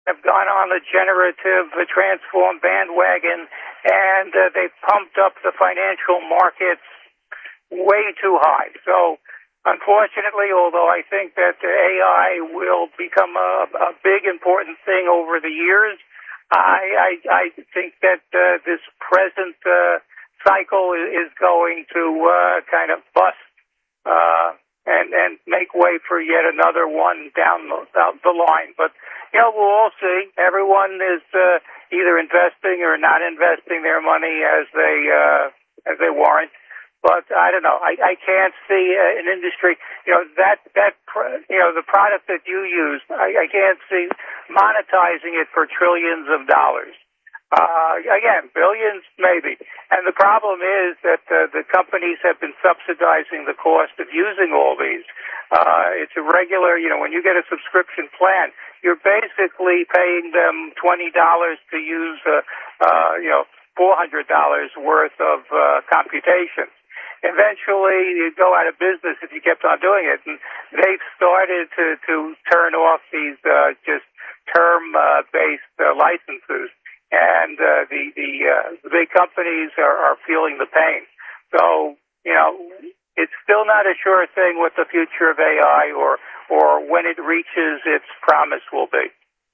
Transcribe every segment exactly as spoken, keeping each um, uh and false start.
have gone on the generative uh, transform bandwagon, and uh, they've pumped up the financial markets way too high. So, unfortunately, although I think that uh, A I will become a, a big, important thing over the years, I, I, I think that uh, this present uh, cycle is going to uh, kind of bust uh, and and make way for yet another one down the, down the line. But you know, we'll all see. Everyone is uh, either investing or not investing their money as they uh, as they warrant. But I don't know. I, I can't see uh, an industry. You know that that you know the product that you use. I, I can't see monetizing it for trillions of dollars. Uh, again, billions, maybe. And the problem is that uh, the companies have been subsidizing the cost of using all these. Uh, it's a regular, you know, when you get a subscription plan, you're basically paying them twenty dollars to use, uh, uh, you know, four hundred dollars worth of uh, computation. Eventually, you'd go out of business if you kept on doing it. And they've started to, to turn off these uh, just term-based uh, uh, licenses. And uh, the the, uh, the big companies are, are feeling the pain. So, you know, it's still not a sure thing what the future of A I or or when it reaches its promise will be.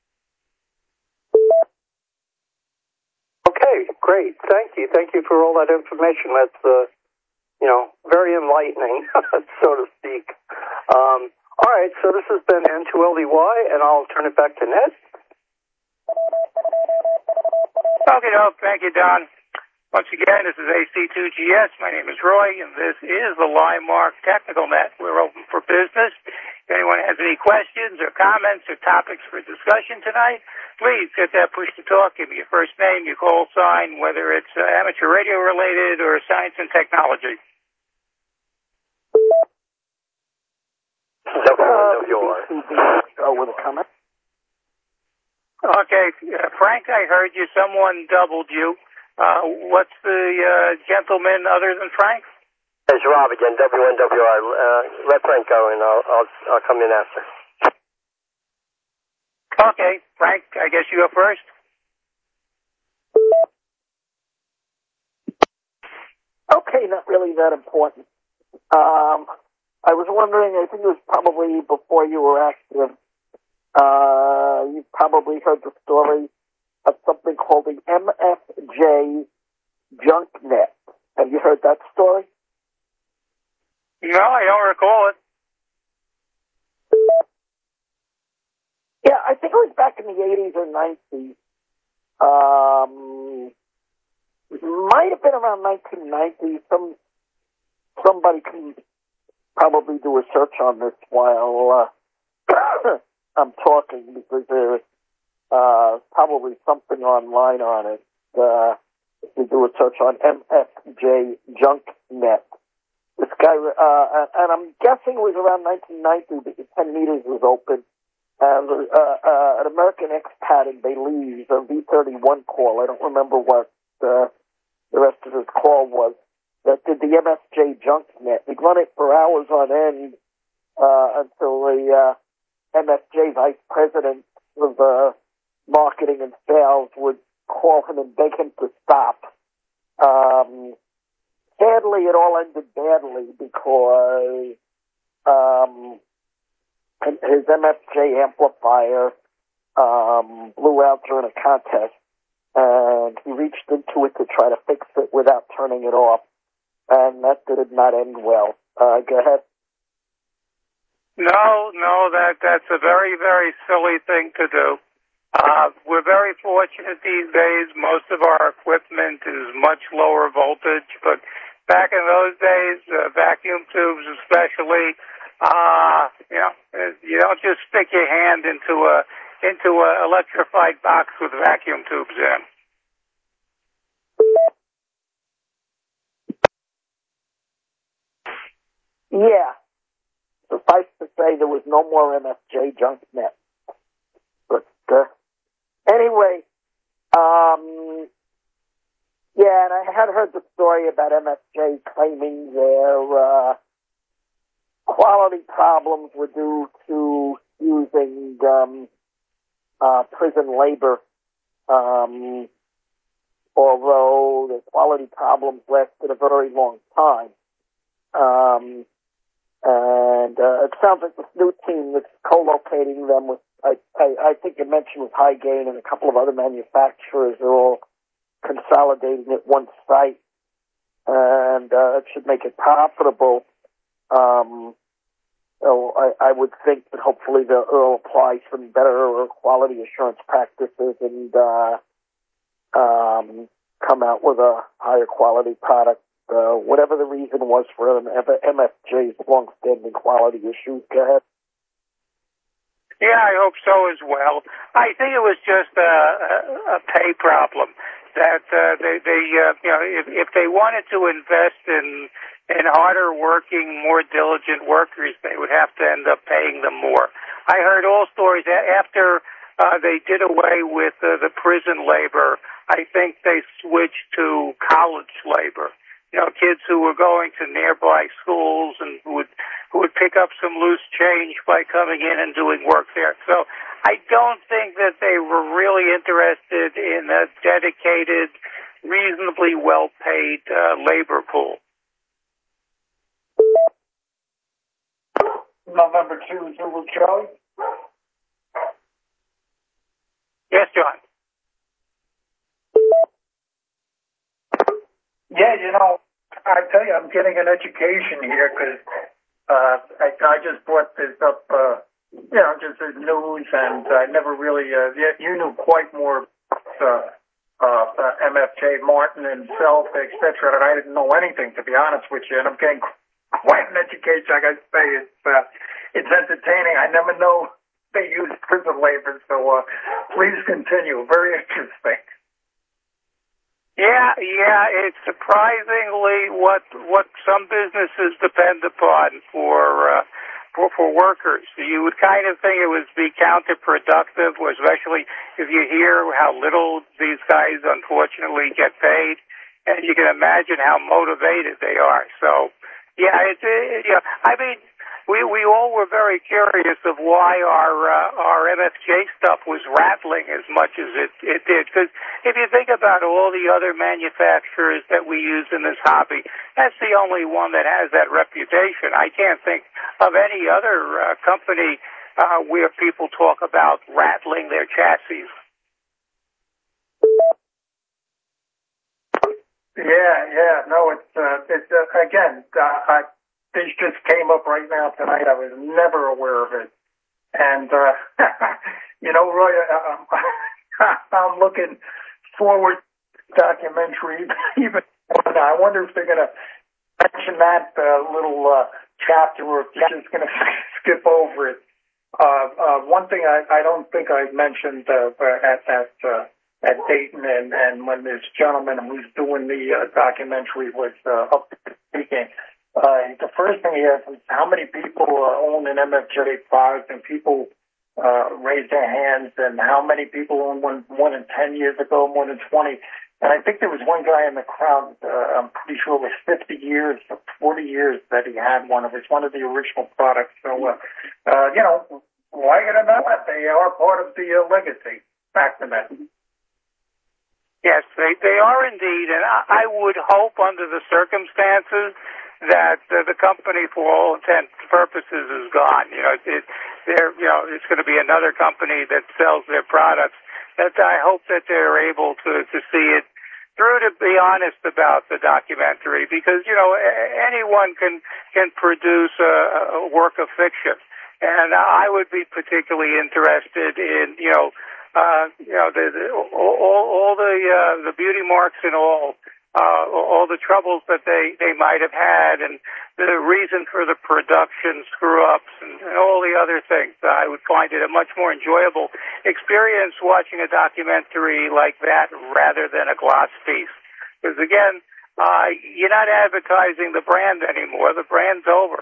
Okay, great. Thank you. Thank you for all that information. That's, uh, you know, very enlightening, so to speak. Um, all right, so this has been N two L D Y, and I'll turn it back to Ned. Okay, no, thank you, Don. Once again, this is A C two G S. My name is Roy, and this is the LimeMark Technical Net. We're open for business. If anyone has any questions or comments or topics for discussion tonight, please hit that push to talk. Give me your first name, your call sign, whether it's uh, amateur radio related or science and technology. W W R. Uh, with a comment. Okay, uh, Frank, I heard you. Someone doubled you. Uh, what's the uh, gentleman other than Frank? It's Rob again, W N W R. Uh, let Frank go, and I'll, I'll, I'll come in after. Okay, Frank, I guess you go first. Okay, not really that important. Um, I was wondering, I think it was probably before you were active, Uh, you've probably heard the story of something called the M F J JunkNet. Have you heard that story? No, I don't recall it. Yeah, I think it was back in the eighties or nineties. Um, it might have been around nineteen ninety. Some somebody can probably do a search on this while uh, I'm talking, because there's uh, probably something online on it. Uh, if you do a search on M F J JunkNet. This guy, uh, and I'm guessing it was around nineteen ninety that the ten meters was open. And uh, uh, an American expat in Belize, a V thirty-one call, I don't remember what uh, the rest of his call was, that did the M F J JunkNet. He'd run it for hours on end uh, until the uh, M F J vice president of uh, marketing and sales would call him and beg him to stop. Um, sadly, it all ended badly because um, his M F J amplifier um, blew out during a contest, and he reached into it to try to fix it without turning it off, and that did not end well. Uh, go ahead. No, no, that that's a very, very silly thing to do. Uh, we're very fortunate these days. Most of our equipment is much lower voltage, but back in those days, uh, vacuum tubes especially, uh, you know, you don't just stick your hand into a into a electrified box with vacuum tubes in. Yeah. Suffice to say, there was no more M F J JunkNet. But uh, anyway, um, yeah, and I had heard the story about M F J claiming their uh, quality problems were due to using um, uh, prison labor. Um, although the quality problems lasted a very long time. Um, and uh, it sounds like this new team that's co-locating them with, I, I, I think you mentioned with Highgain and a couple of other manufacturers are all consolidating at one site, and uh, it should make it profitable. Um, so I, I would think that hopefully they'll, they'll apply some better quality assurance practices and uh, um, come out with a higher quality product. Uh, whatever the reason was for M F J's long-standing quality issues. Go ahead. Yeah, I hope so as well. I think it was just a, a, a pay problem that uh, they, they uh, you know, if, if they wanted to invest in in harder working, more diligent workers, they would have to end up paying them more. I heard all stories after uh, they did away with uh, the prison labor. I think they switched to college labor. You know, kids who were going to nearby schools and who would who would pick up some loose change by coming in and doing work there. So I don't think that they were really interested in a dedicated, reasonably well-paid uh, labor pool. November two, Zulu Charlie. Yes, John. Yeah, you know, I tell you, I'm getting an education here because uh, I, I just brought this up, uh, you know, just as news, and I never really, uh, you knew quite more uh, uh, uh, M F J, Martin himself, et cetera, and I didn't know anything, to be honest with you, and I'm getting quite an education. I got to say, it's, uh, it's entertaining. I never know they use prison labor, so uh, please continue. Very interesting. Yeah, yeah, it's surprisingly what what some businesses depend upon for uh, for for workers. You would kind of think it would be counterproductive, especially if you hear how little these guys unfortunately get paid, and you can imagine how motivated they are. So, yeah, it's it, yeah. I mean, we we all were very curious of why our uh, our M F J stuff was rattling as much as it it did. Because if you think about all the other manufacturers that we use in this hobby, that's the only one that has that reputation. I can't think of any other uh, company uh, where people talk about rattling their chassis. Yeah, yeah, no, it's uh, it's uh, again. Uh, I, This just came up right now tonight. I was never aware of it. And, uh, you know, Roy, I'm, I'm looking forward to the documentary. Even I wonder if they're going to mention that uh, little uh, chapter or if they're just going to skip over it. Uh, uh, one thing I, I don't think I mentioned uh, at, at, uh, at Dayton and, and when this gentleman who's doing the uh, documentary was uh, up speaking, Uh, the first thing he asked was how many people uh, own an M F J product, and people uh, raised their hands, and how many people own one more than ten years ago, more than twenty. And I think there was one guy in the crowd, uh, I'm pretty sure it was fifty years, or forty years that he had one. It was one of the original products. So, uh, uh, you know, like it or not, they are part of the uh, legacy. Back to that. Yes, they, they are indeed, and I, I would hope under the circumstances that uh, the company, for all intents and purposes, is gone. You know, it, they're, you know, it's going to be another company that sells their products. That I hope that they're able to to see it through, to be honest about the documentary, because you know anyone can can produce a, a work of fiction, and I would be particularly interested in you know uh, you know the, the all, all the uh, the beauty marks and all. Uh, all the troubles that they, they might have had and the reason for the production screw-ups and, and all the other things. I would find it a much more enjoyable experience watching a documentary like that rather than a gloss piece. Because, again, uh, you're not advertising the brand anymore. The brand's over.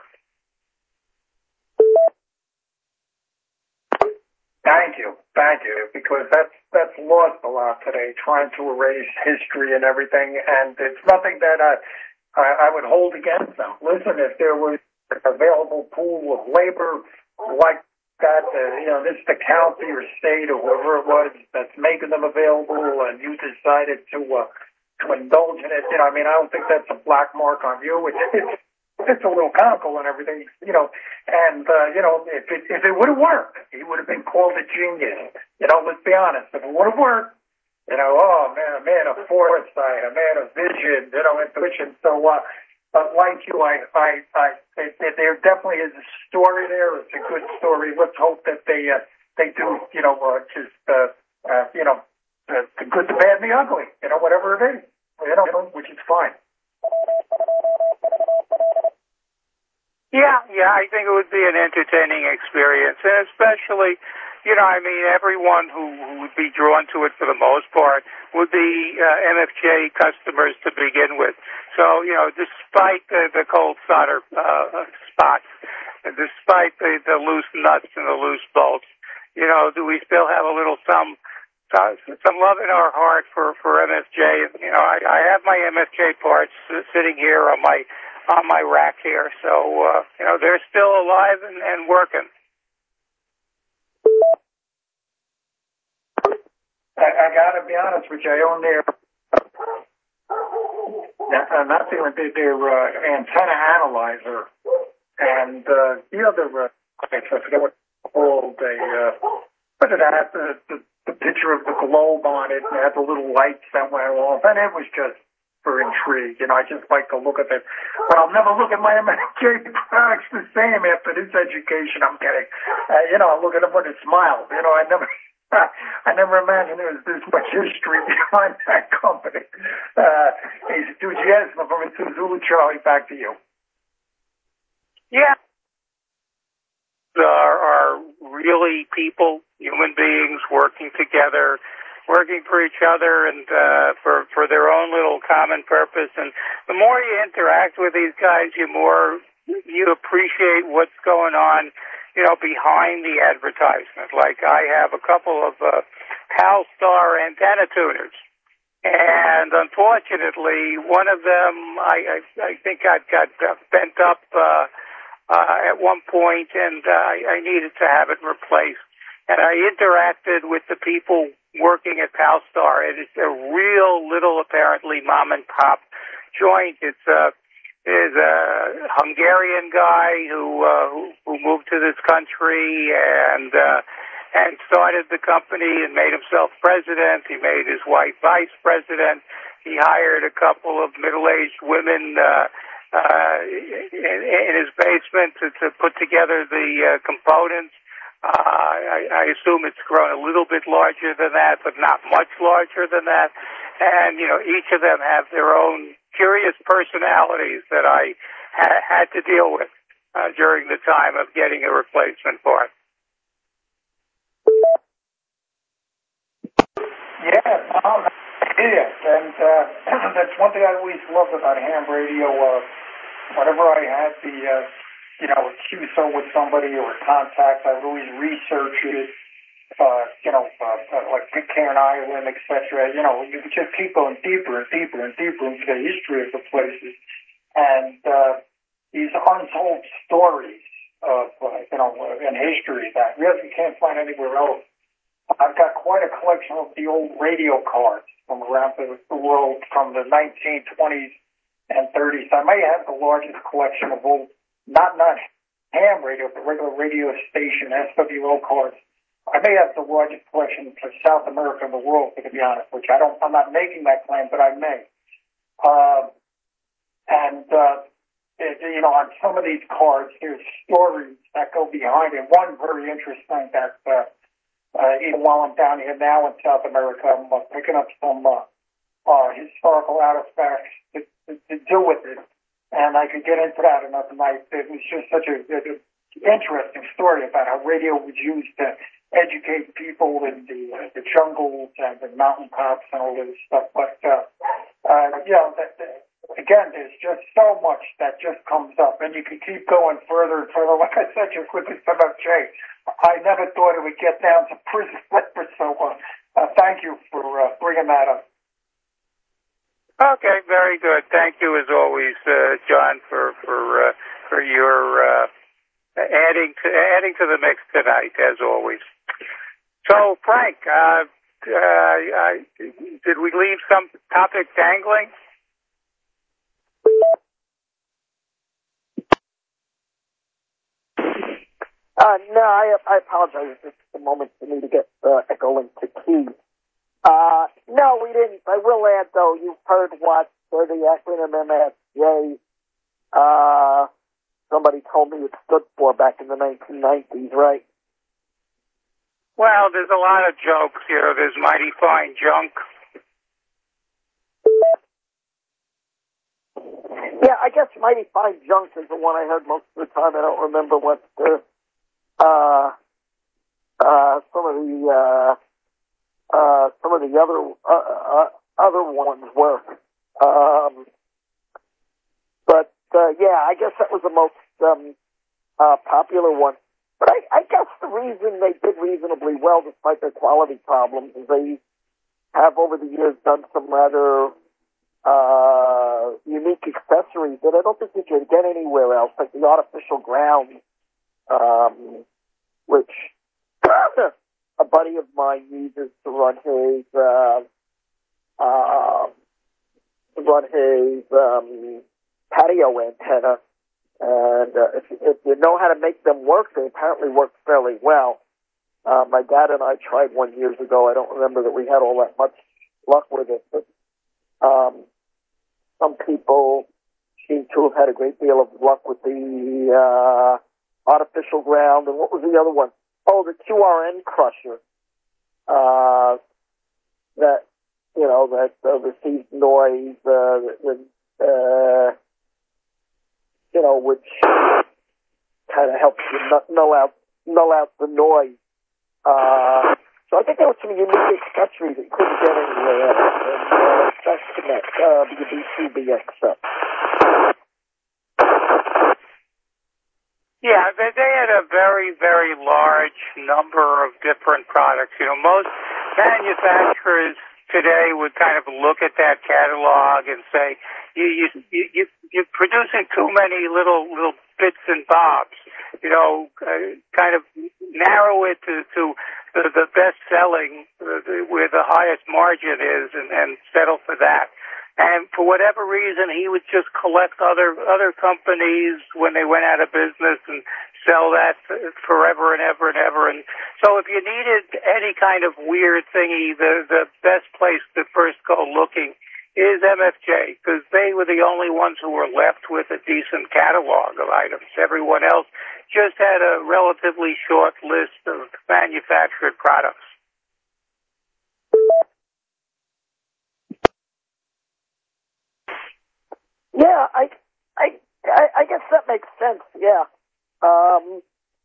Thank you, thank you, because that's that's lost a lot today, trying to erase history and everything, and it's nothing that I, I, I would hold against them. Listen, if there was an available pool of labor like that, uh, you know, this is the county or state or whoever it was that's making them available, and you decided to uh, to indulge in it. You know, I mean, I don't think that's a black mark on you. It's it's, it's a little comical and everything, you know. And uh, you know, if it if it would have worked, he would have been called a genius. You know, let's be honest. If it would have worked, you know, oh man, a man of foresight, a man of vision, you know, intuition. So. uh But like you, I, I, I, it, it, there definitely is a story there. It's a good story. Let's hope that they, uh, they do, you know, uh, just, uh, uh, you know, the, the good, the bad, and the ugly, you know, whatever it is, you know, which is fine. Yeah, yeah, I think it would be an entertaining experience, and especially, you know, I mean, everyone who, who would be drawn to it for the most part would be uh, M F J customers to begin with. So, you know, despite the, the cold solder uh, spots, and despite the, the loose nuts and the loose bolts, you know, do we still have a little some uh, some love in our heart for, for M F J? You know, I, I have my M F J parts sitting here on my on my rack here, so uh, you know, they're still alive and, and working. I, I got to be honest with you. I own their, uh, not their, their uh, antenna analyzer, and uh, the other, uh, I forget what it's called, a, uh, but it had the, the, the picture of the globe on it, and it had the little lights that went off, and it was just for intrigue. You know, I just like to look at it. But I'll never look at my M F J products the same after this education I'm getting. Uh, you know, I look at them with a smile. You know, I never... I never imagined there was this much history behind that company. Uh, he's enthusiasm from Zulu Charlie. Back to you. Yeah. Are, are really people, human beings working together, working for each other and uh, for, for their own little common purpose. And the more you interact with these guys, the more you appreciate what's going on, you know, behind the advertisement. Like I have a couple of uh, Palstar antenna tuners, and unfortunately, one of them I I, I think I got uh, bent up uh, uh, at one point, and uh, I, I needed to have it replaced. And I interacted with the people working at Palstar, and it's a real little, apparently, mom and pop joint. It's uh, is a Hungarian guy who, uh, who who moved to this country and uh, and started the company and made himself president. He made his wife vice president. He hired a couple of middle-aged women uh, uh, in, in his basement to, to put together the uh, components. Uh, I, I assume it's grown a little bit larger than that, but not much larger than that. And, you know, each of them have their own curious personalities that I ha- had to deal with uh, during the time of getting a replacement part. Yeah, no, it is. And uh, that's one thing I always loved about ham radio. Uh, whenever I had the, uh, you know, a Q S O with somebody or a contact, I would always research it. Uh, you know, uh, uh, like Pitcairn Island, et cetera. You know, you just keep going deeper and deeper and deeper into the history of the places, and uh, these untold stories of, uh, you know, uh, in history that really you can't find anywhere else. I've got quite a collection of the old radio cards from around the, the world from the nineteen twenties and thirties. I may have the largest collection of old, not not ham radio, but regular radio station S W O cards. I may have the largest collection for South America in the world, to be honest, which I don't, I'm not making that claim, but I may. Uh, and, uh, it, you know, on some of these cards, there's stories that go behind it. One very interesting that, uh, uh, even while I'm down here now in South America, I'm uh, picking up some, uh, uh, historical artifacts to, to, to do with it. And I could get into that another night. It was just such a, a, a interesting story about how radio was used to educate people in the uh, the jungles and the mountaintops and all this stuff. But uh, uh, you know, that, that, again, there's just so much that just comes up, and you can keep going further and further. Like I said, just with this M F J, I never thought it would get down to prison slippers. So uh, uh, thank you for uh, bringing that up. Okay, very good. Thank you as always, uh, John, for for uh, for your uh, adding to adding to the mix tonight, as always. So, Frank, uh, uh, uh, did we leave some topic dangling? Uh, no, I, I apologize. It's just a moment for me to get uh, Echolink to key. Uh, no, we didn't. I will add, though, you've heard what for the acronym M F J, uh, somebody told me it stood for back in the nineteen nineties, right? Well, there's a lot of jokes here. There's mighty fine junk. Yeah, I guess mighty fine junk is the one I heard most of the time. I don't remember what the, uh, uh, some of the, uh, uh, some of the other, uh, uh, other ones were. Um, but, uh, yeah, I guess that was the most, um, uh, popular one. But I, I guess the reason they did reasonably well despite their quality problems is they have over the years done some rather uh, unique accessories that I don't think you can get anywhere else, like the artificial ground, um, which a buddy of mine uses to run his uh, uh, to run his um, patio antenna. And uh, if, if you know how to make them work, they apparently work fairly well. Uh, my dad and I tried one years ago. I don't remember that we had all that much luck with it, but um, some people seem to have had a great deal of luck with the uh, artificial ground. And what was the other one? Oh, the Q R N crusher. Uh, that, you know, that uh, receives noise, uh, uh, you know, which kind of helps you null out, null out the noise. Uh, so I think there were some unique accessories that you couldn't get anywhere else. And uh, that's the next, uh, the B two B X stuff. Yeah, they, they had a very, very large number of different products. You know, most manufacturers today would kind of look at that catalog and say, you, you, you, you're producing too many little, little bits and bobs. You know, uh, kind of narrow it to, to the, the best selling, uh, the, where the highest margin is, and, and settle for that. And for whatever reason, he would just collect other other companies when they went out of business and sell that forever and ever and ever. And so if you needed any kind of weird thingy, the, the best place to first go looking is M F J, because they were the only ones who were left with a decent catalog of items. Everyone else just had a relatively short list of manufactured products. Yeah, I, I, I, I guess that makes sense. Yeah, um,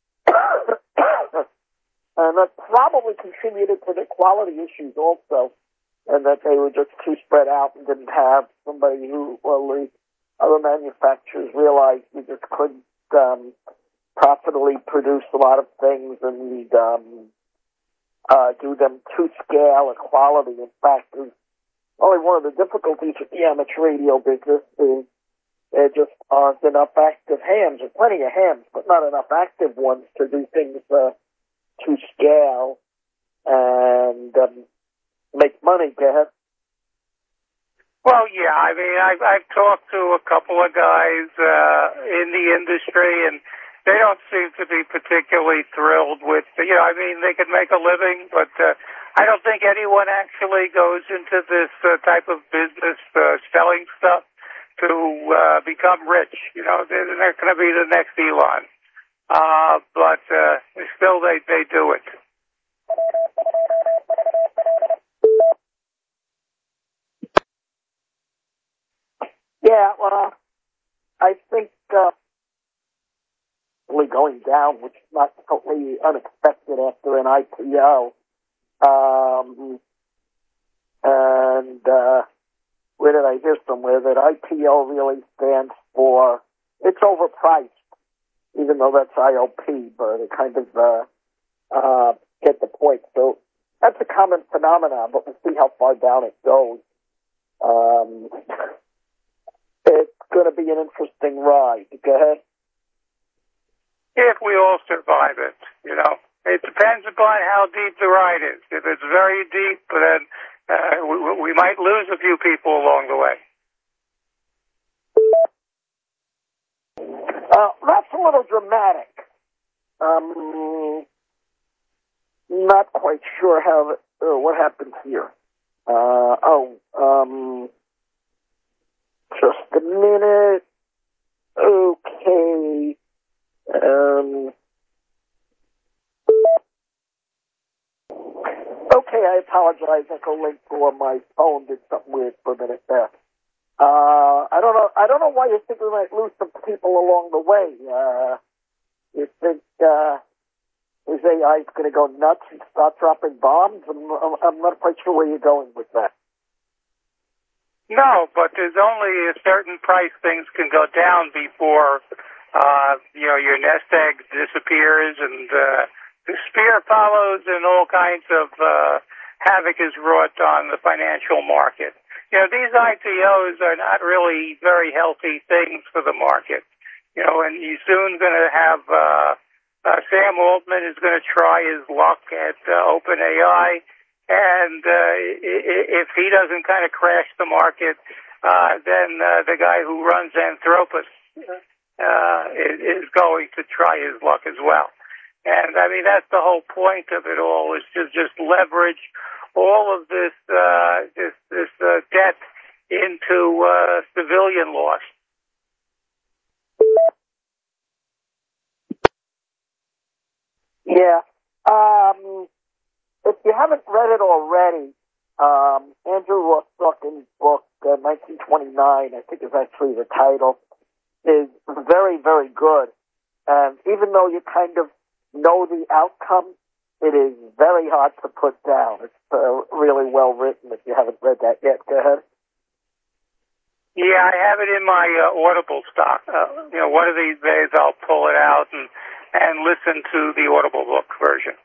and that probably contributed to the quality issues also, and that they were just too spread out and didn't have somebody who, well, the other manufacturers realized we just couldn't um, profitably produce a lot of things and um, uh, do them to scale and quality. In fact, there's only one of the difficulties with the amateur radio business is there just aren't enough active hams. There's plenty of hams, but not enough active ones to do things uh, to scale and um, make money, go ahead. Well, yeah, I mean, I've, I've talked to a couple of guys uh, in the industry, and they don't seem to be particularly thrilled with, you know, I mean, they can make a living, but uh, I don't think anyone actually goes into this uh, type of business uh, selling stuff to uh, become rich. You know, they're, they're not going to be the next Elon. Uh, but uh, still, they, they do it. Yeah, well, I think uh, really going down, which is not totally unexpected after an I P O. Um, and uh, where did I hear somewhere that I P O really stands for, it's overpriced, even though that's I O P, but it kind of uh, uh, get the point. So that's a common phenomenon, but we'll see how far down it goes. Um, it's going to be an interesting ride. Go ahead. if we all survive it, you know. It depends upon how deep the ride is. If it's very deep, then uh, we, we might lose a few people along the way. Uh, that's a little dramatic. Um, not quite sure how uh, what happened here. Uh, oh, um, just a minute. Okay. Um, okay, I apologize. Echo Link or my phone did something weird for a minute there. Uh, I don't know. I don't know why you think we might lose some people along the way. Uh, you think uh, is A I going to go nuts and start dropping bombs? I'm, I'm not quite sure where you're going with that. No, but there's only a certain price things can go down before, uh, you know, your nest egg disappears and uh, the spear follows and all kinds of uh, havoc is wrought on the financial market. You know, these I P Os are not really very healthy things for the market. You know, and you're soon going to have uh, uh, Sam Altman is going to try his luck at uh, OpenAI. And uh, if he doesn't kind of crash the market, uh, then uh, the guy who runs Anthropos uh, is going to try his luck as well. And I mean, that's the whole point of it all, is to just leverage all of this uh, this this uh, debt into uh, civilian loss. Yeah. Um. If you haven't read it already, um, Andrew Ross Sorkin's book, uh, nineteen twenty-nine, I think is actually the title, is very, very good. And even though you kind of know the outcome, it is very hard to put down. It's uh, really well written if you haven't read that yet. Go ahead. Yeah, I have it in my uh, Audible stock. Uh, you know, one of these days I'll pull it out and, and listen to the Audible book version.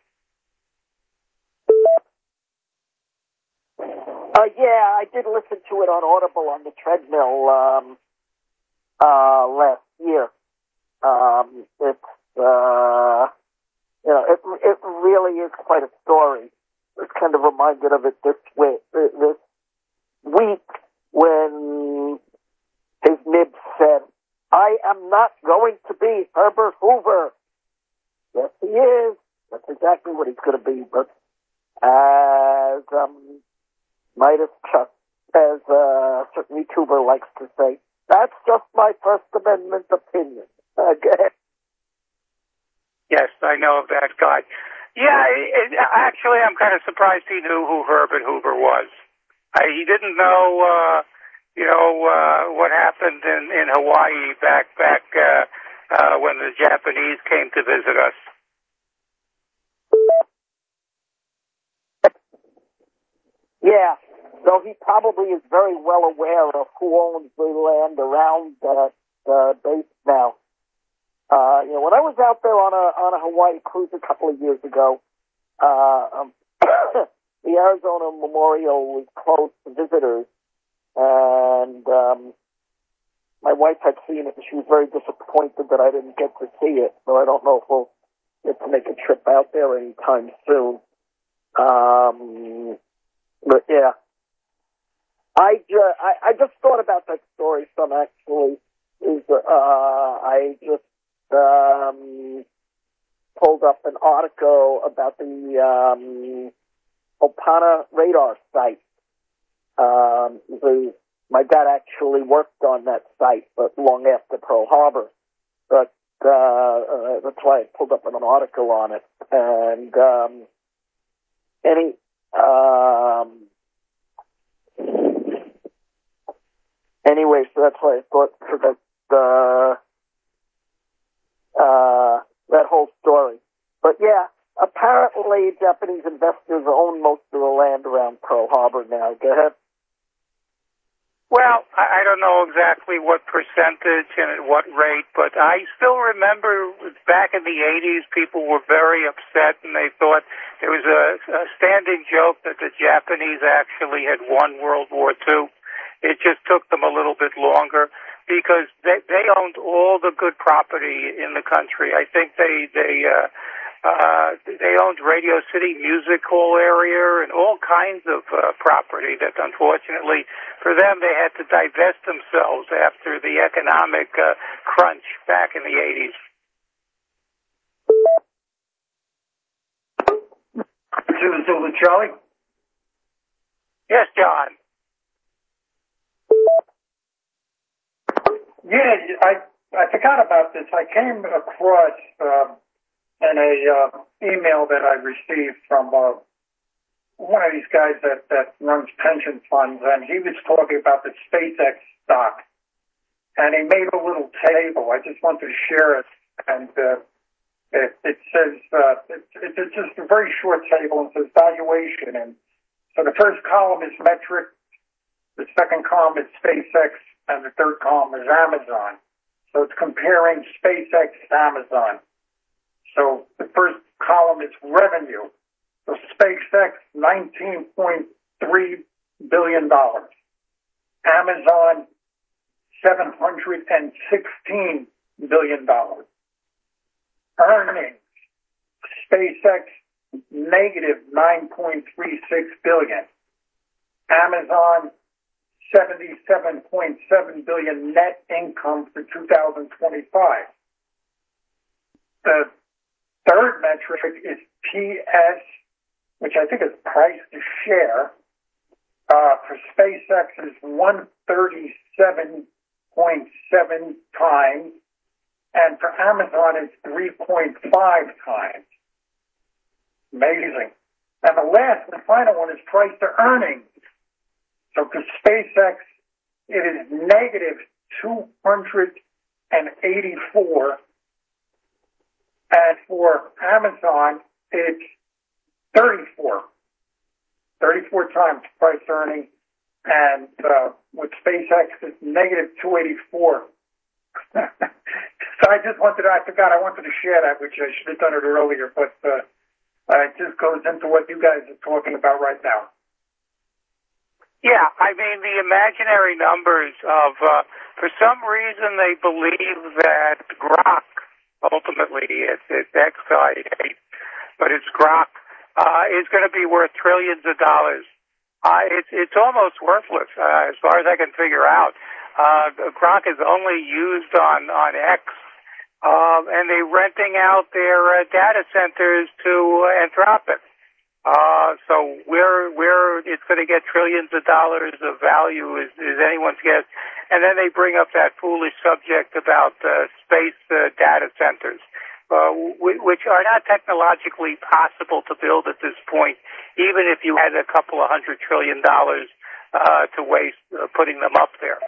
Uh, yeah, I did listen to it on Audible on the treadmill um, uh, last year. Um, it's uh, you know, it it really is quite a story. I was kind of reminded of it this way, this week when his nib said, "I am not going to be Herbert Hoover." Yes, he is. That's exactly what he's going to be. But as um. Midas Chuck, as a certain YouTuber likes to say, that's just my First Amendment opinion. Okay. Yes, I know of that guy. Yeah, it, actually, I'm kind of surprised he knew who Herbert Hoover was. I, he didn't know, uh, you know, uh, what happened in, in Hawaii back back uh, uh, when the Japanese came to visit us. Yeah, so he probably is very well aware of who owns the land around that uh, base now. Uh, you know, when I was out there on a on a Hawaii cruise a couple of years ago, uh, um, the Arizona Memorial was closed to visitors, and um, my wife had seen it, and she was very disappointed that I didn't get to see it. So I don't know if we'll get to make a trip out there anytime soon. Um, But yeah, I, ju- I I just thought about that story some actually. Is uh I just um pulled up an article about the um Opana radar site. Um, the, my dad actually worked on that site, but long after Pearl Harbor. But uh, uh that's why I pulled up an article on it. And um, any. Um, anyway, so that's why I thought for that, uh, uh, that whole story. But yeah, apparently Japanese investors own most of the land around Pearl Harbor now. Go ahead. Well, I don't know exactly what percentage and at what rate, but I still remember back in the eighties, people were very upset, and they thought there was a, a standing joke that the Japanese actually had won World War Two. It just took them a little bit longer because they they owned all the good property in the country. I think they they uh, uh, they owned Radio City Music Hall area and all kinds of uh, property that, unfortunately, for them, they had to divest themselves after the economic uh, crunch back in the eighties. Zulu Charlie? Yes, John. Yeah, I I forgot about this. I came across um, in a uh, email that I received from uh, one of these guys that, that runs pension funds, and he was talking about the SpaceX stock, and he made a little table. I just wanted to share it, and uh, it, it says uh, it, it's just a very short table, and it says valuation, and so the first column is metric, the second column is SpaceX, and the third column is Amazon. So it's comparing SpaceX to Amazon. So the first column is revenue. So SpaceX, nineteen point three billion dollars. Amazon, seven hundred sixteen billion dollars. Earnings, SpaceX, negative nine point three six billion dollars. Amazon, seventy-seven point seven billion dollars net income for two thousand twenty-five. The third metric is P S, which I think is price to share. Uh, for SpaceX is one thirty-seven point seven times, and for Amazon it's three point five times. Amazing. And the last and final one is price to earnings. So for SpaceX, it is negative two hundred eighty-four. And for Amazon, it's thirty-four. thirty-four times price to earnings. And uh, with SpaceX, it's negative two eighty-four. So I just wanted to, I forgot I wanted to share that, which I should have done it earlier, but uh, it just goes into what you guys are talking about right now. Yeah, I mean, the imaginary numbers of, uh, for some reason they believe that Grok, ultimately it's, it's X I eight, but it's Grok, uh, is going to be worth trillions of dollars. Uh, it's, it's almost worthless, uh, as far as I can figure out. Uh, Grok is only used on, on X, um, and they're renting out their uh, data centers to uh, Anthropic. Uh, so where, where it's going to get trillions of dollars of value is, is anyone's guess. And then they bring up that foolish subject about, uh, space, uh, data centers, uh, w- which are not technologically possible to build at this point, even if you had a couple of hundred trillion dollars, uh, to waste, uh, putting them up there.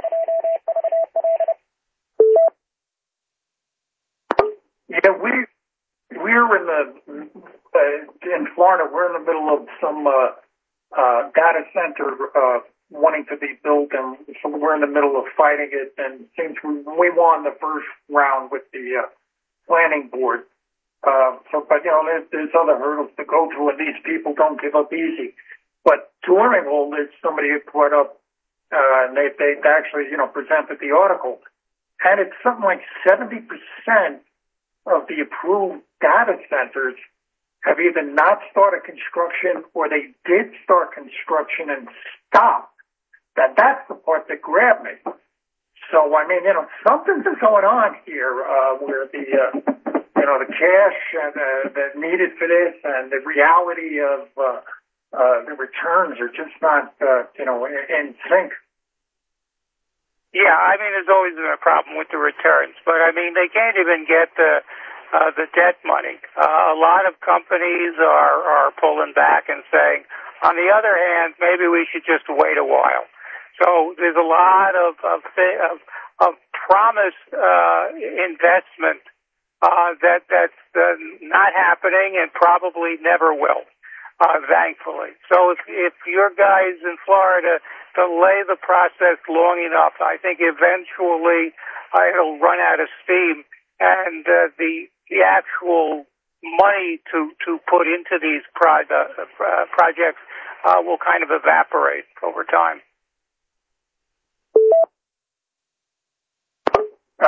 Yeah, we, we're in the, uh, in Florida, we're in the middle of some, uh, uh, data center, uh, wanting to be built, and so we're in the middle of fighting it, and it seems we, we won the first round with the, uh, planning board. Uh, so, but, you know, there's, there's other hurdles to go through, and these people don't give up easy. But Turing, there's somebody who brought up, uh, and they, they actually, you know, presented the article, and it's something like seventy percent of the approved data centers have either not started construction or they did start construction and stopped. That that's the part that grabbed me. So I mean, you know, something's going on here uh, where the uh, you know the cash and uh, that's needed for this and the reality of uh, uh, the returns are just not uh, you know in, in sync. Yeah, I mean, there's always been a problem with the returns, but I mean, they can't even get the uh, the debt money. Uh, a lot of companies are are pulling back and saying, on the other hand, maybe we should just wait a while. So there's a lot of of of, of promised uh, investment uh, that that's uh, not happening and probably never will. Uh, thankfully. So if, if your guys in Florida delay the process long enough, I think eventually uh, it'll run out of steam, and uh, the the actual money to, to put into these pro- uh, projects uh, will kind of evaporate over time.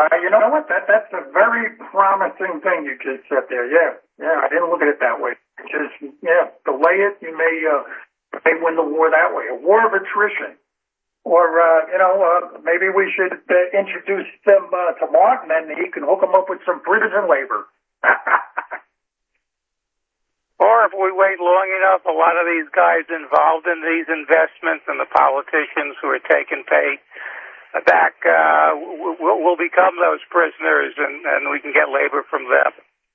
Uh, you know what? That that's a very promising thing you just said there. Yeah, yeah. I didn't look at it that way. Just yeah, delay it. You may uh, may win the war that way. A war of attrition. Or uh, you know, uh, maybe we should uh, introduce them uh, to Martin, and he can hook them up with some prison labor. Or if we wait long enough, a lot of these guys involved in these investments and the politicians who are taking pay back uh, will, will become those prisoners, and, and we can get labor from them.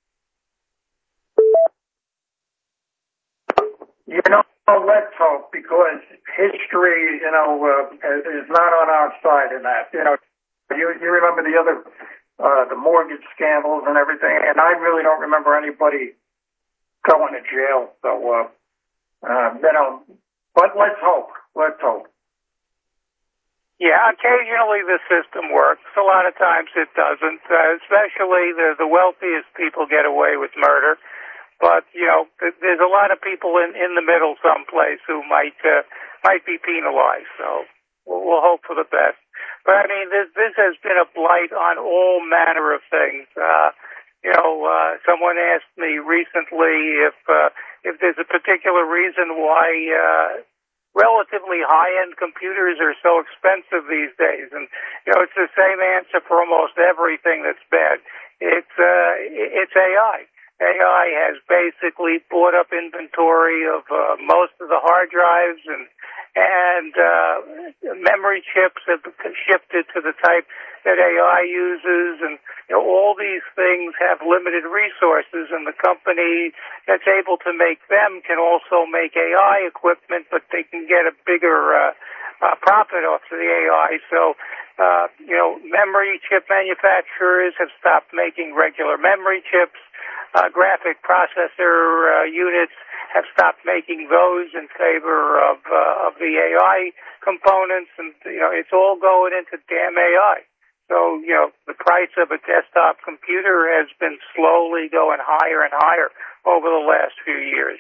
You know, let's hope, because history, you know, uh, is not on our side in that. You know, you, you remember the other, uh, the mortgage scandals and everything, and I really don't remember anybody going to jail. So, uh, uh, you know, but let's hope. Let's hope. Yeah, occasionally the system works. A lot of times it doesn't. Uh, especially the the wealthiest people get away with murder. But you know, th- there's a lot of people in in the middle someplace who might uh, might be penalized. So we'll, we'll hope for the best. But I mean, this this has been a blight on all manner of things. Uh, you know, uh, someone asked me recently if uh, if there's a particular reason why. Uh, relatively high-end computers are so expensive these days. And, you know, it's the same answer for almost everything that's bad. It's, uh, it's A I. A I has basically bought up inventory of uh, most of the hard drives, and and uh, memory chips have shifted to the type that A I uses, and you know, all these things have limited resources, and the company that's able to make them can also make A I equipment, but they can get a bigger uh, uh, profit off of the A I. So, uh, you know, memory chip manufacturers have stopped making regular memory chips. Uh, graphic processor uh, units have stopped making those in favor of uh, of the A I components, and you know, it's all going into damn A I. So, you know, the price of a desktop computer has been slowly going higher and higher over the last few years.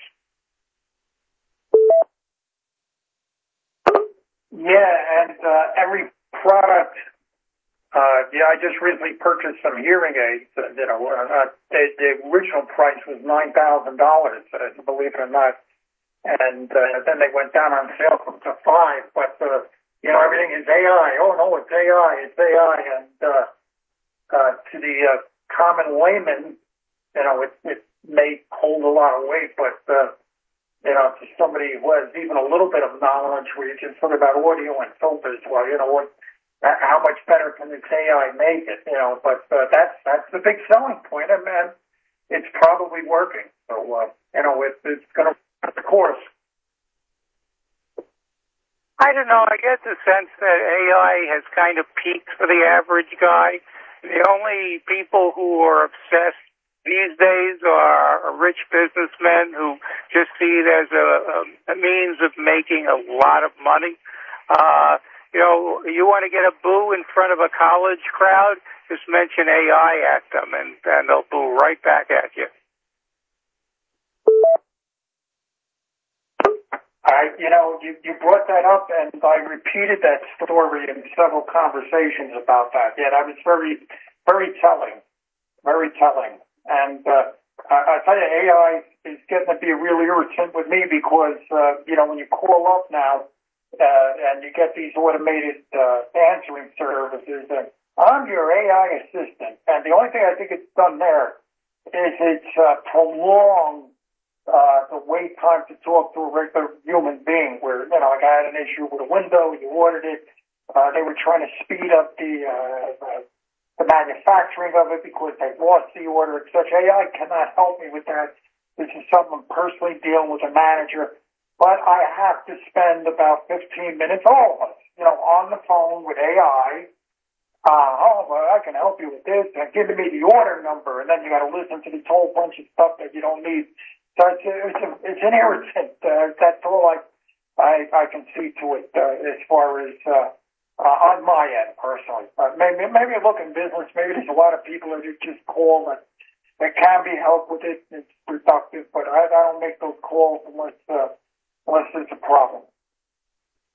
Yeah, and uh, every product, uh, yeah, I just recently purchased some hearing aids. Uh, you know, uh, the, the original price was nine thousand dollars, uh, believe it or not, and uh, then they went down on sale to five. But uh, you know, everything is A I. Oh no, it's A I. It's A I, and uh, uh, to the uh, common layman, you know, it, it may hold a lot of weight, but uh, you know, to somebody who has even a little bit of knowledge, where you can talk about audio and filters, well, you know what. How much better can this A I make it? You know, but uh, that's that's the big selling point, and man, it's probably working. So uh, you know, it, it's going to run the course. I don't know. I get the sense that A I has kind of peaked for the average guy. The only people who are obsessed these days are rich businessmen who just see it as a, a, a means of making a lot of money. Uh, You know, you want to get a boo in front of a college crowd, just mention A I at them, and, and they'll boo right back at you. I, you know, you, you brought that up, and I repeated that story in several conversations about that. Yeah, that was very, very telling, very telling. And uh, I, I tell you, A I is getting to be really irritant with me because, uh, you know, when you call up now, Uh, and you get these automated uh, answering services, and I'm your A I assistant. And the only thing I think it's done there is it's uh, prolonged uh, the wait time to talk to a regular human being. Where, you know, like I had an issue with a window, you ordered it. Uh, they were trying to speed up the, uh, the the manufacturing of it because they lost the order and such. A I cannot help me with that. This is something I'm personally dealing with a manager. But I have to spend about fifteen minutes, all of us, you know, on the phone with A I. Uh, oh, well, I can help you with this, and giving me the order number, and then you got to listen to this whole bunch of stuff that you don't need. So it's, it's, a, it's an irritant. Uh, that's all I, I I can see to it uh, as far as uh, uh, on my end personally. Uh, maybe maybe look in business. Maybe there's a lot of people that you just call that that can be helped with it. It's productive, but I, I don't make those calls unless. Uh, Unless it's a problem.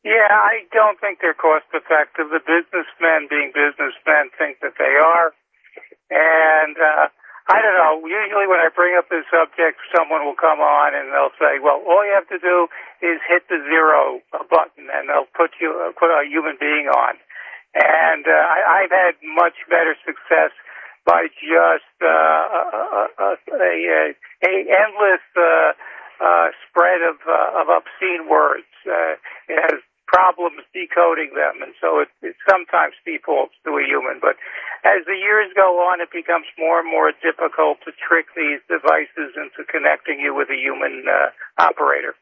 Yeah, I don't think they're cost effective. The businessmen, being businessmen, think that they are. And uh, I don't know. Usually when I bring up this subject, someone will come on and they'll say, well, all you have to do is hit the zero button and they'll put you uh, put a human being on. And uh, I, I've had much better success by just uh, a, a, a, a endless uh, uh, spread of, uh, of obscene words. Uh, it has problems decoding them, and so it, it sometimes defaults to a human. But as the years go on, it becomes more and more difficult to trick these devices into connecting you with a human uh, operator.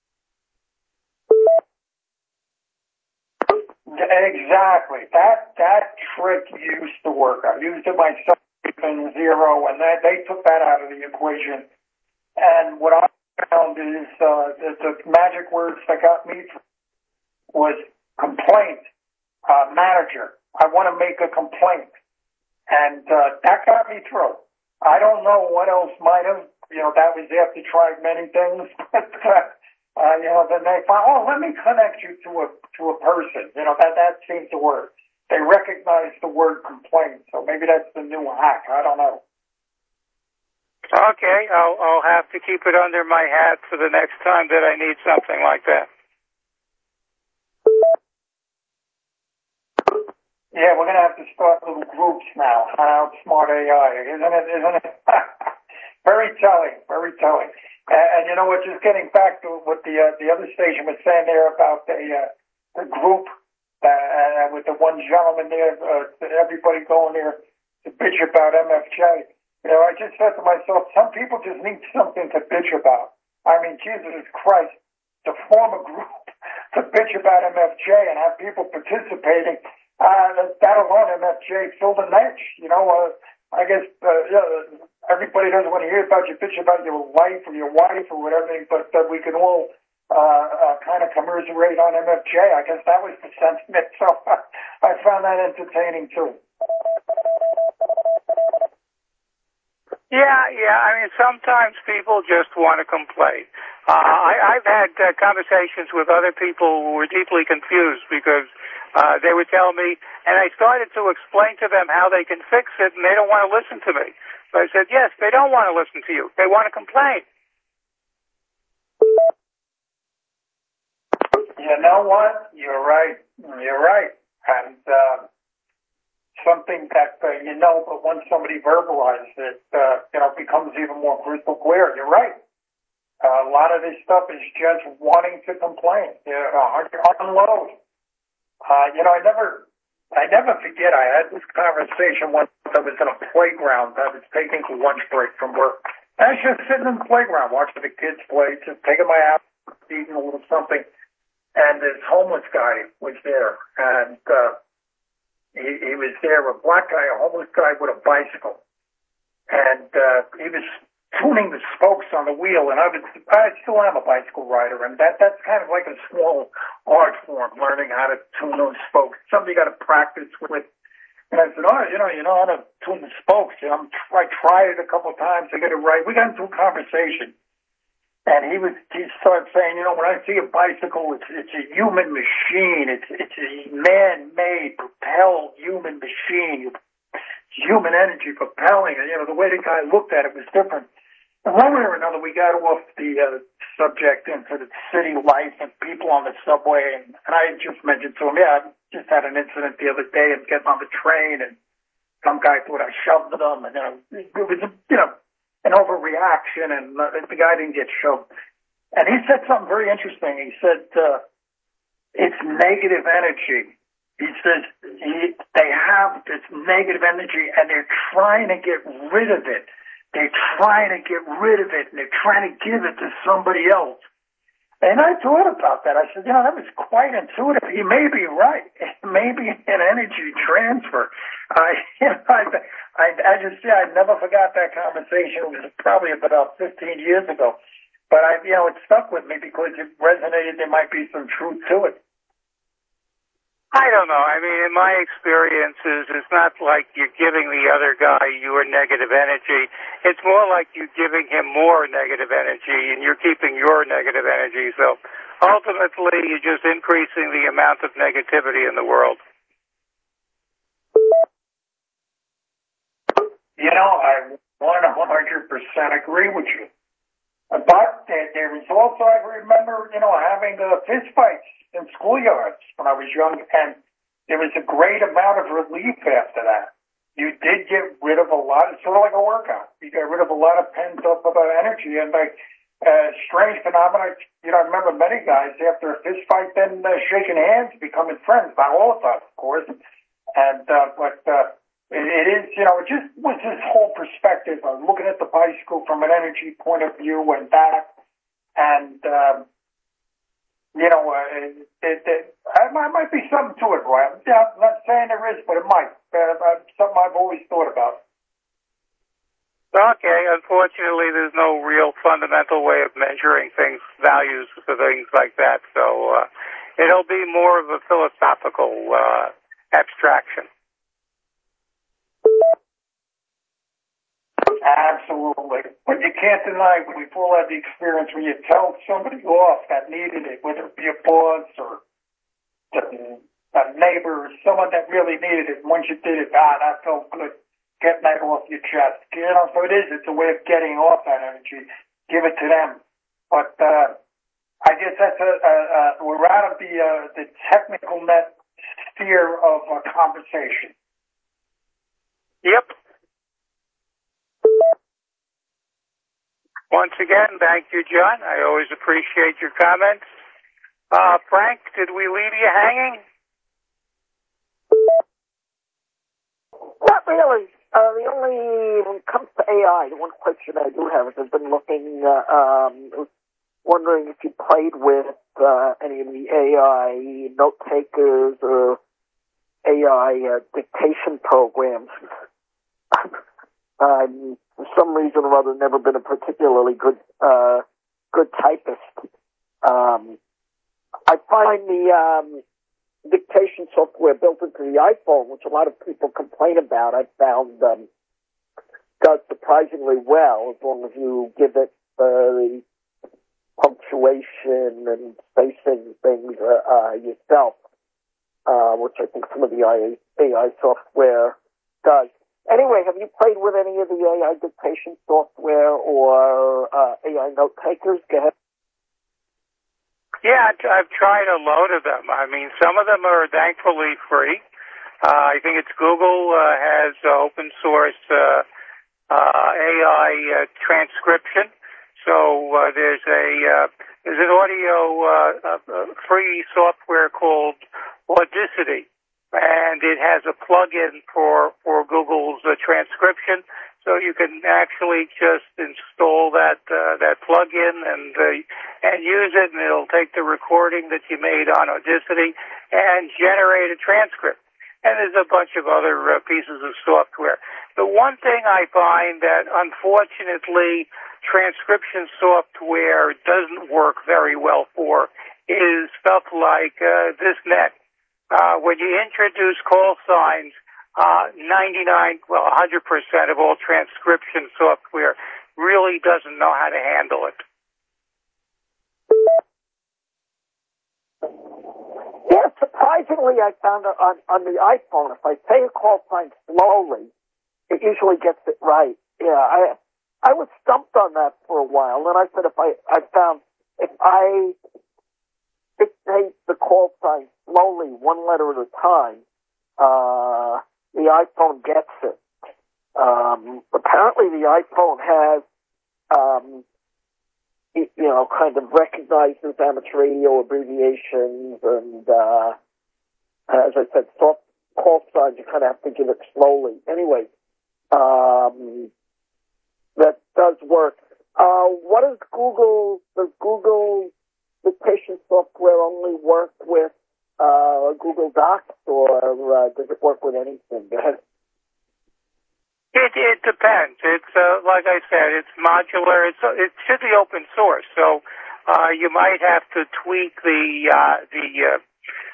Exactly. That that trick used to work. I used it myself in Zero, and they, they took that out of the equation. And what I found is uh, the, the magic words that got me was complaint, uh, manager. I want to make a complaint. And uh, that got me through. I don't know what else might have, you know, that was after trying many things. But, uh, uh, you know, then they find, oh, let me connect you to a to a person. You know, that, that seemed to work. They recognize the word complaint. So maybe that's the new hack. I don't know. Okay, I'll, I'll have to keep it under my hat for the next time that I need something like that. Yeah, we're going to have to start little groups now on Outsmart A I, isn't it? Isn't it? Very telling, very telling. And, and you know what? Just getting back to what the uh, the other station was saying there about the uh, the group uh, with the one gentleman there, uh, everybody going there to bitch about M F J. You know, I just said to myself, some people just need something to bitch about. I mean, Jesus Christ, to form a group to bitch about M F J and have people participating. Uh, that alone, M F J filled a niche. You know, uh, I guess uh, yeah, everybody doesn't want to hear about you bitch about your life or your wife or whatever, but uh, we can all uh, uh, kind of commiserate on M F J. I guess that was the sentiment. So I found that entertaining too. Yeah, yeah. I mean, sometimes people just want to complain. Uh, I, I've had uh, conversations with other people who were deeply confused because uh, they would tell me, and I started to explain to them how they can fix it, and they don't want to listen to me. So I said, yes, they don't want to listen to you. They want to complain. You know what? You're right. You're right. And uh, something that uh, you know, but once somebody verbalizes it, uh, you know, becomes even more crystal clear. You're right. Uh, a lot of this stuff is just wanting to complain, you know, unload. Uh, you know, I never, I never forget. I had this conversation once. I was in a playground. I was taking a lunch break from work. I was just sitting in the playground watching the kids play, just taking my apple, eating a little something. And this homeless guy was there, and uh, he, he was there, a black guy, a homeless guy with a bicycle, and uh, he was tuning the spokes on the wheel. And I was, I still am a bicycle rider, and that that's kind of like a small art form, learning how to tune those spokes. Something you got to practice with. And I said, oh, you know, you know how to tune the spokes. You know, I tried it a couple of times to get it right. We got into a conversation. And he was, he started saying, you know, when I see a bicycle, it's, it's a human machine. It's, it's a man-made, propelled human machine. It's human energy propelling it. You know, the way the guy looked at it was different. And one way or another, we got off the uh, subject into the city life and people on the subway. And, and I just mentioned to him, yeah, I just had an incident the other day of getting on the train, and some guy thought I shoved them. And, you know, it was, you know, an overreaction, and uh, the guy didn't get shoved. And he said something very interesting. He said, uh, it's negative energy. He says he, they have this negative energy, and they're trying to get rid of it. They're trying to get rid of it, and they're trying to give it to somebody else. And I thought about that. I said, you know, that was quite intuitive. He may be right. It may be an energy transfer. I, you know, I, I, as you say, I never forgot that conversation. It was probably about fifteen years ago. But I, you know, it stuck with me because it resonated. There might be some truth to it. I don't know. I mean, in my experiences, it's not like you're giving the other guy your negative energy. It's more like you're giving him more negative energy, and you're keeping your negative energy. So ultimately, you're just increasing the amount of negativity in the world. You know, I one hundred percent agree with you. But there, there was also, I remember, you know, having uh, fist fights in schoolyards when I was young, and there was a great amount of relief after that. You did get rid of a lot, it's sort of like a workout. You got rid of a lot of pent up about energy, and like uh, strange phenomena. You know, I remember many guys after a fist fight then uh, shaking hands, becoming friends. Not all the time, of course, and uh, but. Uh, It, it is, you know, it just was this whole perspective of looking at the bicycle from an energy point of view and that, and, um, you know, uh, it, it, it, it might be something to it, Roy. I'm not saying there is, but it might. Uh, something I've always thought about. Okay, unfortunately, there's no real fundamental way of measuring things, values for things like that, so uh, it'll be more of a philosophical uh, abstraction. Absolutely. But you can't deny, we've all had the experience when you tell somebody off that needed it, whether it be a boss or a neighbor or someone that really needed it. Once you did it, ah, that felt good. Getting that off your chest. You know, so it is. It's a way of getting off that energy. Give it to them. But uh, I guess that's a, a, a we're out of the uh, the technical net sphere of uh, conversation. Yep. Once again, thank you, John. I always appreciate your comments. Uh, Frank, did we leave you hanging? Not really. Uh, the only, when it comes to A I, the one question I do have is I've been looking, uh, um, wondering if you played with uh, any of the A I note takers or A I uh, dictation programs. Um, for some reason or other, never been a particularly good, uh, good typist. Um, I find the, um, dictation software built into the iPhone, which a lot of people complain about, I found, um, does surprisingly well, as long as you give it, uh, the punctuation and spacing things, uh, uh yourself, uh, which I think some of the A I software does. Anyway, have you played with any of the A I dictation software or uh, A I note takers? Go ahead. Yeah, I've tried a load of them. I mean, some of them are thankfully free. Uh, I think it's Google uh, has uh, open source uh, uh, A I uh, transcription. So uh, there's a uh, there's an audio uh, uh, free software called Audacity. And it has a plug-in for, for Google's uh, transcription, so you can actually just install that uh, that plug-in and uh, and use it, and it'll take the recording that you made on Audacity and generate a transcript. And there's a bunch of other uh, pieces of software. The one thing I find that, unfortunately, transcription software doesn't work very well for is stuff like uh, ThisNet. Uh, when you introduce call signs, uh, ninety-nine, well, one hundred percent of all transcription software really doesn't know how to handle it. Yeah, surprisingly, I found on, on the iPhone, if I say a call sign slowly, it usually gets it right. Yeah, I I was stumped on that for a while, and I said if I, I found if I dictate the call sign slowly, one letter at a time, uh, the iPhone gets it. Um, apparently the iPhone has, um, it, you know, kind of recognizes amateur radio abbreviations and, uh, as I said, soft call signs, you kind of have to give it slowly. Anyway, um, that does work. Uh, what is Google, does Google dictation software only work with uh, Google Docs, or uh, does it work with anything? Go ahead. It, it depends. It's uh, like I said, it's modular. It's it should be open source, so uh, you might have to tweak the uh, the uh,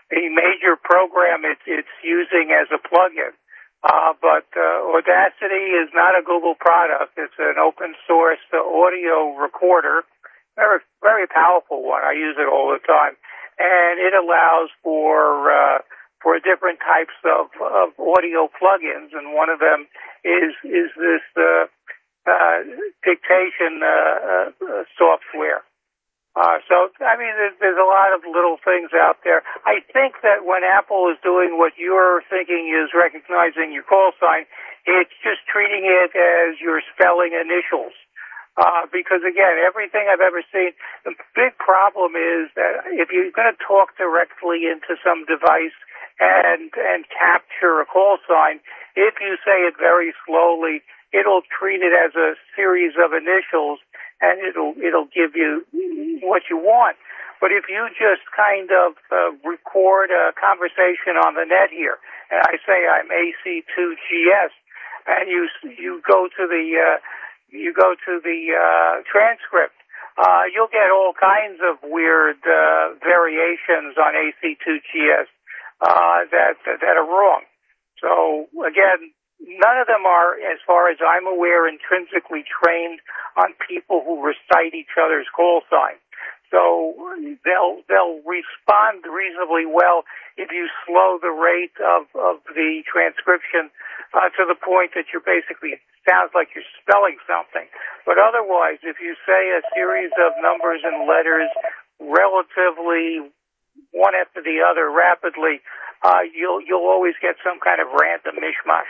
the major program it's, it's using as a plugin. Uh, but uh, Audacity is not a Google product. It's an open source uh, audio recorder, very very powerful one. I use it all the time, and it allows for uh, for different types of, of audio plugins, and one of them is is this uh, uh, dictation uh, uh, software. Uh, so, I mean, there's, there's a lot of little things out there. I think that when Apple is doing what you're thinking is recognizing your call sign, it's just treating it as your spelling initials. Uh, because again, everything I've ever seen, the big problem is that if you're going to talk directly into some device and, and capture a call sign, if you say it very slowly, it'll treat it as a series of initials, and it'll it'll give you what you want. But if you just kind of uh, record a conversation on the net here, and I say I'm A C two G S, and you you go to the uh, you go to the uh, transcript, uh, you'll get all kinds of weird uh, variations on A C two G S uh, that that are wrong. So again, none of them are, as far as I'm aware, intrinsically trained on people who recite each other's call sign. So they'll they'll respond reasonably well if you slow the rate of, of the transcription uh, to the point that you're basically, it sounds like you're spelling something. But otherwise, if you say a series of numbers and letters relatively one after the other rapidly, uh, you'll you'll always get some kind of random mishmash.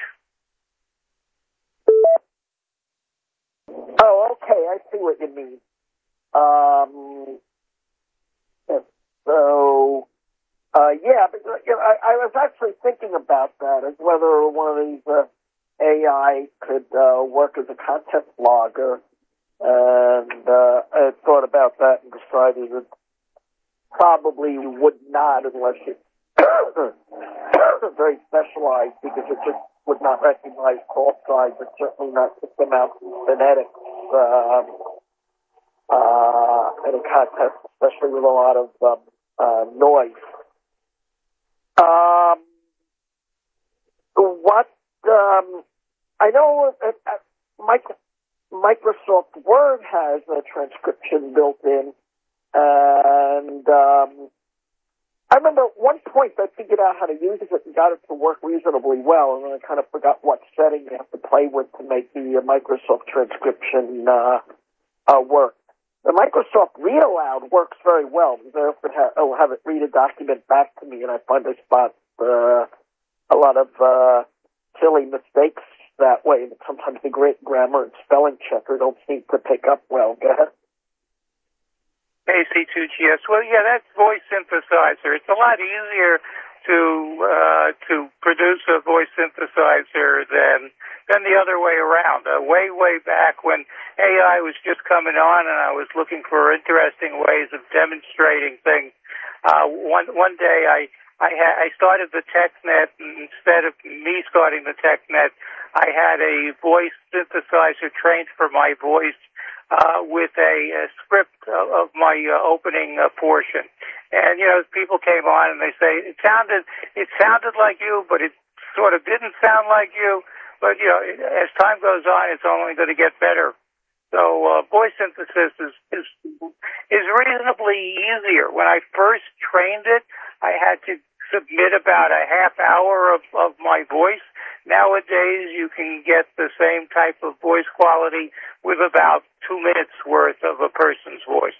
Oh, okay, I see what you mean. Um, so, uh, yeah, but, you know, I, I was actually thinking about that, as whether one of these uh, A I could uh, work as a content logger, and uh, I thought about that and decided it probably would not unless it's very specialized, because it just would not recognize call signs, and certainly not system out phonetics uh, uh, in a context, especially with a lot of um, uh, noise. Um, what um, I know at, at Microsoft, Microsoft Word has a transcription built in, and um, I remember at one point I figured out how to use it and got it to work reasonably well, and then I kind of forgot what setting you have to play with to make the uh, Microsoft transcription uh, uh, work. The Microsoft Read Aloud works very well. I'll have it read a document back to me, and I find I spot uh, a lot of uh, silly mistakes that way. But sometimes the great grammar and spelling checker don't seem to pick up well. Go ahead. A C two G S. Well, yeah, that's voice synthesizer. It's a lot easier to uh, to produce a voice synthesizer than than the other way around. Uh, way, way back when A I was just coming on, and I was looking for interesting ways of demonstrating things. Uh, one one day, I I, ha- I started the TechNet, and instead of me starting the TechNet, I had a voice synthesizer trained for my voice. Uh, with a, a script of, of my uh, opening uh, portion, and you know, people came on and they say it sounded it sounded like you, but it sort of didn't sound like you. But you know, it, as time goes on, it's only going to get better. So uh, voice synthesis is, is is reasonably easier. When I first trained it, I had to submit about a half hour of, of my voice. Nowadays, you can get the same type of voice quality with about two minutes worth of a person's voice.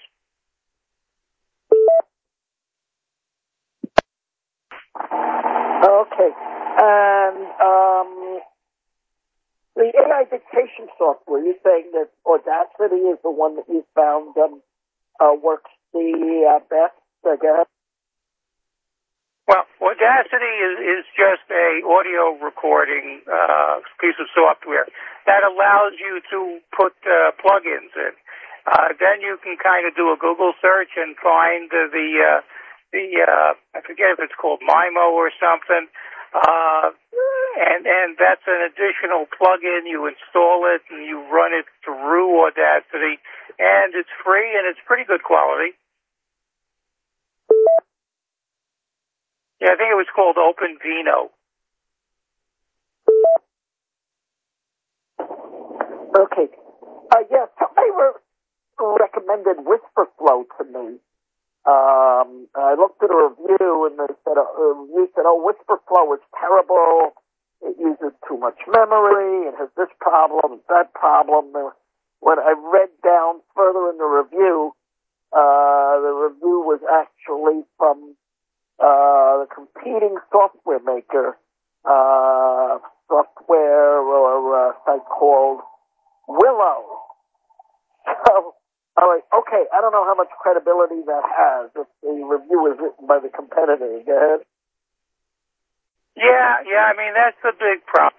Okay. And um, the A I dictation software, you're saying that Audacity is the one that you found um, uh, works the uh, best? Uh, go ahead. Well, Audacity is, is just a audio recording uh, piece of software that allows you to put uh, plugins in. Uh, then you can kind of do a Google search and find uh, the uh, the uh, I forget if it's called Mimo or something, uh, and and that's an additional plugin. You install it and you run it through Audacity, and it's free and it's pretty good quality. Yeah, I think it was called Open Vino. Okay. Uh, yeah, somebody were recommended WhisperFlow to me. Um, I looked at a review and they said, uh, a review said, oh, WhisperFlow is terrible. It uses too much memory. It has this problem, that problem. When I read down further in the review, uh, the review was actually from uh, the competing software maker, uh, software or uh, site called Willow. So, all right, okay, I don't know how much credibility that has if the review is written by the competitor. Go ahead. Yeah, yeah, I mean, that's the big problem.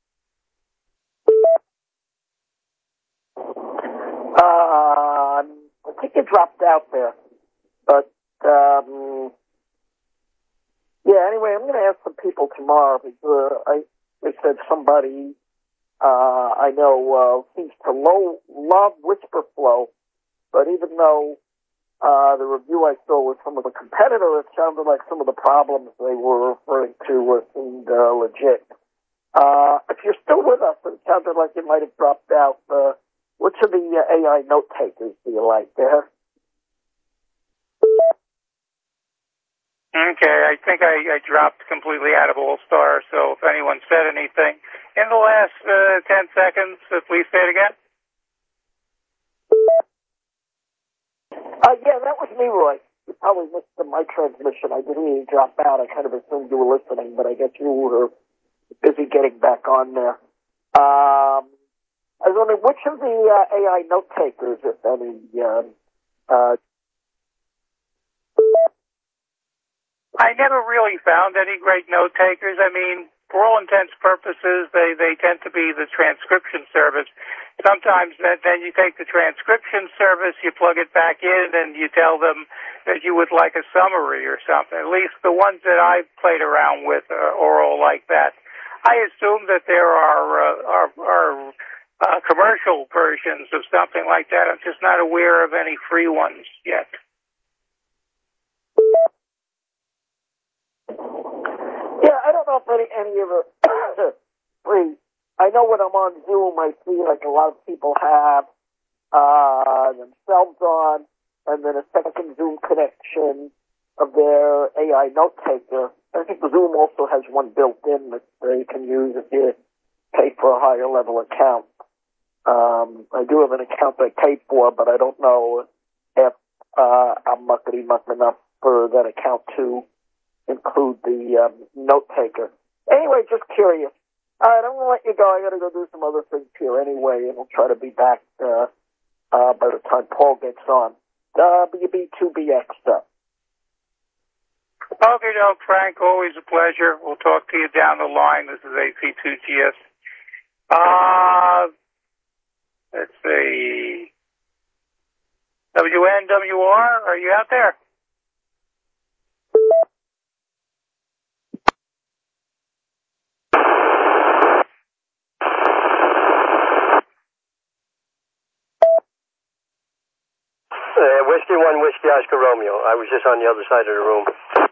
Uh, I think it dropped out there. But, um, yeah, anyway, I'm going to ask some people tomorrow because uh, I, they said somebody uh, I know uh, seems to low, love WhisperFlow, but even though uh, the review I saw was from the competitor, it sounded like some of the problems they were referring to were seemed uh, legit. Uh, if you're still with us, it sounded like you might have dropped out. Uh, which of the uh, A I note takers do you like there? Okay, I think I, I dropped completely out of All Star, so if anyone said anything in the last uh, ten seconds, uh, please say it again. Uh, yeah, that was me, Roy. You probably missed the, my transmission. I didn't even drop out. I kind of assumed you were listening, but I guess you were busy getting back on there. Um, I was wondering, which of the uh, A I note takers, if any, uh, uh, I never really found any great note takers. I mean, for all intents and purposes, they, they tend to be the transcription service. Sometimes then, then you take the transcription service, you plug it back in, and you tell them that you would like a summary or something. At least the ones that I've played around with are, are all like that. I assume that there are, uh, are, are uh, commercial versions of something like that. I'm just not aware of any free ones yet. Yeah, I don't know if any, any of it free. I know when I'm on Zoom, I see like a lot of people have uh, themselves on, and then a second Zoom connection of their A I note taker. I think Zoom also has one built in that uh, you can use if you pay for a higher level account. Um, I do have an account I paid for, but I don't know if uh, I'm muckety muck enough for that account to include the um, note taker. Anyway, just curious. All right, I'm going to let you go. I got to go do some other things here anyway, and I'll try to be back uh, uh, by the time Paul gets on. W B two B X stuff. Okay, doke, Frank. Always a pleasure. We'll talk to you down the line. This is A C two G S. Uh, let's see. W N W R, are you out there? Uh, Whiskey one, Whiskey Oscar Romeo. I was just on the other side of the room.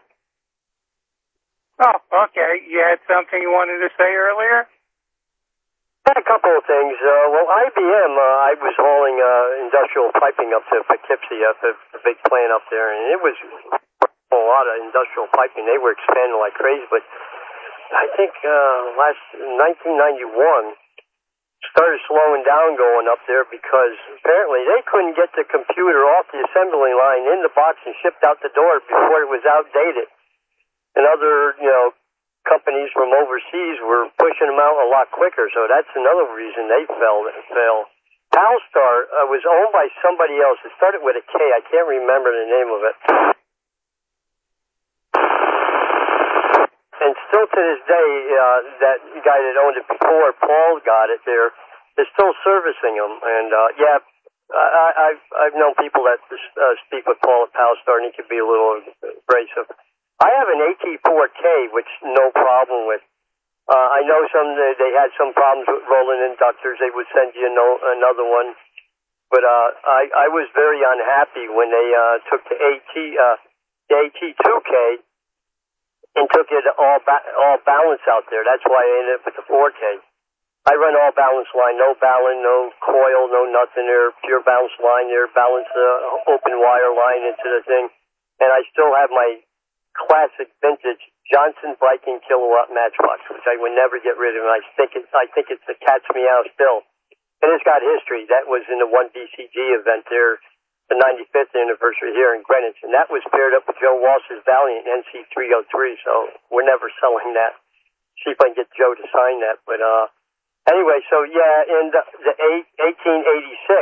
Oh, okay. You had something you wanted to say earlier? A couple of things. Uh, well, I B M, uh, I was hauling uh, industrial piping up to Poughkeepsie, up the, the big plant up there, and it was a lot of industrial piping. They were expanding like crazy, but I think uh, last nineteen ninety-one started slowing down going up there because apparently they couldn't get the computer off the assembly line in the box and shipped out the door before it was outdated. And other, you know, companies from overseas were pushing them out a lot quicker, so that's another reason they fell. fell. Palstar uh, was owned by somebody else. It started with a K. I can't remember the name of it. And still to this day, uh, that guy that owned it before, Paul got it there, is still servicing them. And, uh, yeah, I, I've, I've known people that uh, speak with Paul at Palstar, and he could be a little abrasive. I have an A T four K, which no problem with. Uh, I know some, they had some problems with rolling inductors. They would send you no, another one. But, uh, I, I was very unhappy when they, uh, took the AT, uh, the A T two K. and took it all ba- all balance out there. That's why I ended up with the four K. I run all balance line, no balun, no coil, no nothing there, pure balance line there, balance uh, open wire line into the thing. And I still have my classic vintage Johnson Viking kilowatt matchbox, which I would never get rid of. And I think it, I think it's the cat's meow still. And it's got history. That was in the one B C G event there, the ninety-fifth anniversary here in Greenwich. And that was paired up with Joe Walsh's Valiant N C three oh three. So we're never selling that. See if I can get Joe to sign that. But, uh, anyway, so yeah, in the, the eight, eighteen eighty-six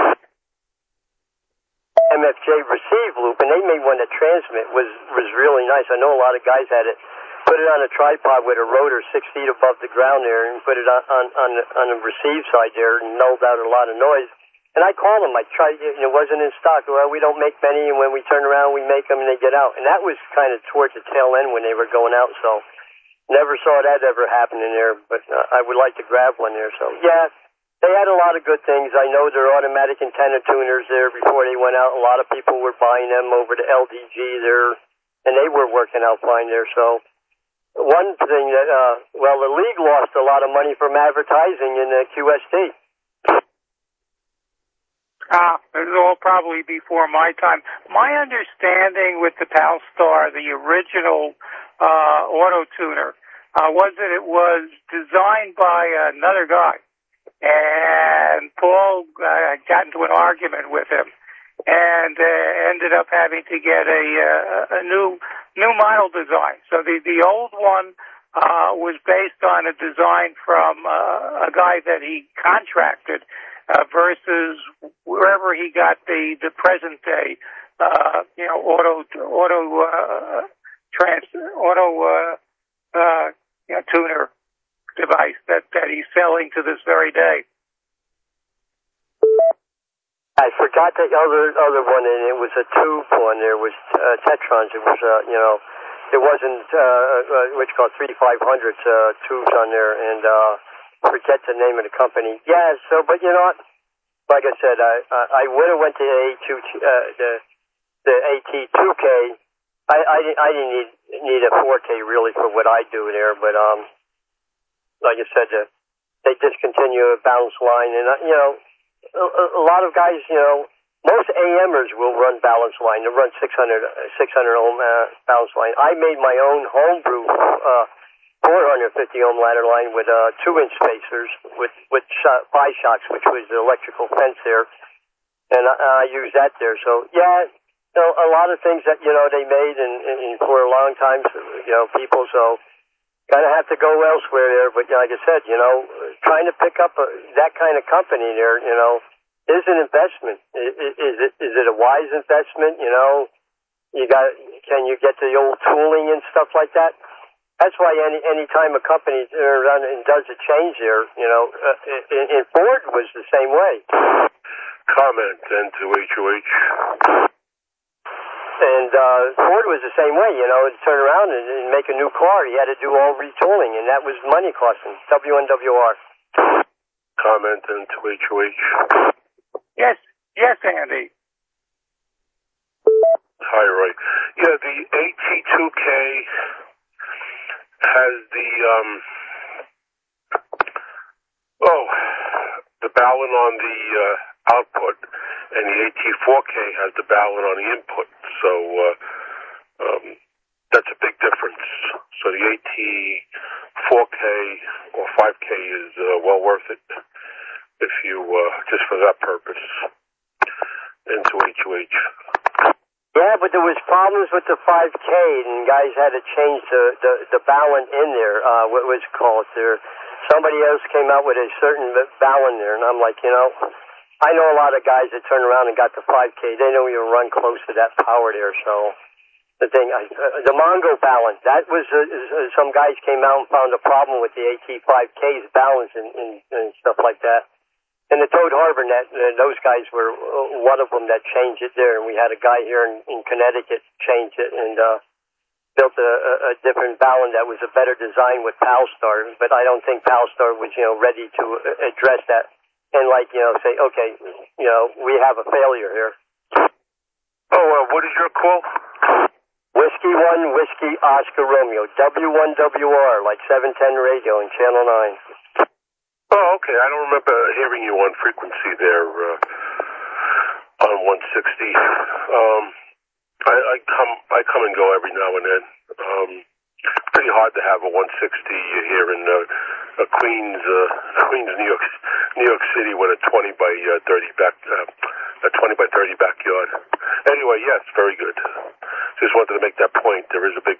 M F J receive loop, and they made one that transmit was was really nice. I know a lot of guys had it. Put it on a tripod with a rotor six feet above the ground there, and put it on on on the, on the receive side there, and nulled out a lot of noise. And I called them. I tried. It wasn't in stock. Well, we don't make many, and when we turn around, we make them, and they get out. And that was kind of towards the tail end when they were going out. So. Never saw that ever happen in there, but uh, I would like to grab one there. So, yeah, they had a lot of good things. I know their automatic antenna tuners there before they went out. A lot of people were buying them over to L D G there, and they were working out fine there. So, one thing that, uh, well, the league lost a lot of money from advertising in the Q S T. Ah, it was all probably before my time. My understanding with the Palstar, the original uh, auto tuner, uh, was that it was designed by another guy, and Paul uh, got into an argument with him, and uh, ended up having to get a, uh, a new new model design. So the the old one uh, was based on a design from uh, a guy that he contracted. Uh, versus wherever he got the, the present day, uh, you know, auto, auto, uh, trans, auto, uh, uh, you know, tuner device that, that he's selling to this very day. I forgot the other, other one, and it was a tube one. There was, uh, Tetrons. It was, uh, you know, it wasn't, uh, uh what you call three five hundreds, uh, tubes on there, and, uh, forget the name of the company. Yeah, so, but you know what? Like I said, I I, I would have went to the A two, uh, the the A T two K. I I, I didn't need need a four K really for what I do there, but um, like I said, uh, they discontinue a balance line, and uh, you know, a, a lot of guys, you know, most AMers will run balance line. They run six hundred ohm uh, balance line. I made my own homebrew. Uh, four hundred fifty ohm ladder line with uh, two inch spacers with with shot, pie shocks, which was the electrical fence there, and I, I used that there. So yeah, you know, a lot of things that you know they made and, and for a long time, you know, people. So kind of have to go elsewhere there. But like I said, you know, trying to pick up a, that kind of company there, you know, is an investment. Is, is it is it a wise investment? You know, you got can you get the old tooling and stuff like that? That's why any any time a company turns around and does a change there, you know, uh, in, in Ford was the same way. Comment then to H O H. And uh, Ford was the same way, you know, to turn around and, and make a new car, he had to do all retooling, and that was money costing. W N W R. Comment then to H O H. Yes, yes, Andy. Hi, Roy. Yeah, the A T two K has the um oh the balun on the uh, output, and the A T four K has the balun on the input. So uh, um, that's a big difference. So the A T four K or five K is uh, well worth it if you uh, just for that purpose. Into H O H. Yeah, but there was problems with the five K, and guys had to change the the, the balun in there. Uh, what was it called there? Somebody else came out with a certain balun there, and I'm like, you know, I know a lot of guys that turn around and got the five K. They don't even run close to that power there. So the thing, I, uh, the Mongo balun, that was uh, uh, some guys came out and found a problem with the A T five K's balance and, and, and stuff like that. And the Toad Harbor Net, uh, those guys were uh, one of them that changed it there. And we had a guy here in, in Connecticut change it and uh, built a, a, a different balun that was a better design with Palstar. But I don't think Palstar was, you know, ready to uh, address that and, like, you know, say, okay, you know, we have a failure here. Oh, uh, what is your call? Whiskey Whiskey one, Whiskey Oscar Romeo, W one W R, like seven ten radio and Channel nine. Oh, okay. I don't remember hearing you on frequency there uh, on one sixty. Um, I, I come I come and go every now and then. Um, pretty hard to have a one sixty here in uh, uh, Queens, uh, Queens, New York, New York City, with a twenty by thirty back, uh, a twenty by thirty backyard. Anyway, yes, very good. Just wanted to make that point. There is a big